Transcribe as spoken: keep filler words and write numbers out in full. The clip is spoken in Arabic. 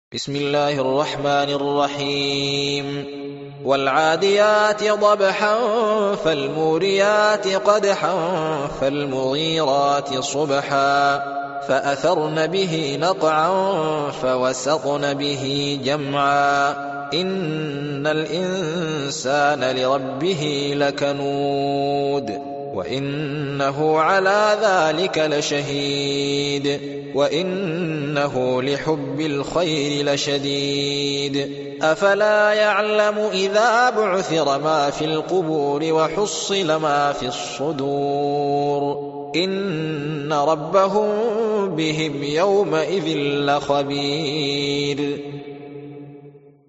بسم الله الرحمن الرحيم والعاديات ضبحا فالموريات قدحا فالمغيرات صبحا فأثرن به نقعا فوسطن به جمعا إن الإنسان لربه لكنود وإنه على ذلك لشهيد وإنه لحب الخير لشديد أفلا يعلم إذا بعثر ما في القبور وحصل ما في الصدور إن ربهم بهم يومئذ لخبير